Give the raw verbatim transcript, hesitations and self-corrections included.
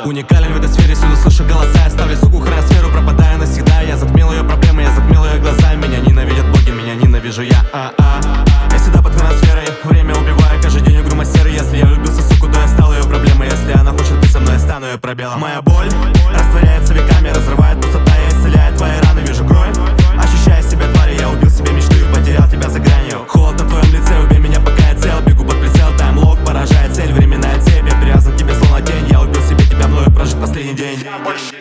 Уникален в этой сфере, всюду слышу голоса. Я ставлю суку хроносферу, пропадая навсегда. Я затмил ее проблемы, я затмил ее глаза. Меня ненавидят боги, меня ненавижу я. А-а. Я всегда под хроносферой, время убиваю, каждый день игру мастеры. Если я влюбился, суку, то я стал ее проблемой. Если она хочет быть со мной, я стану ее пробелом. Моя боль растворяется веками, разрывает пустота, я исцеляю твои раны, вижу кровь. Ощущая себя тварью, я убил себе мечту и потерял тебя за гранью. Холод на твоем лице, убей меня, пока я цел. Бегу под прицел, таймлок поражает цель, временная цепь. Я привязан к тебе словно тень, я убил себе тебя, мною прожит последний день.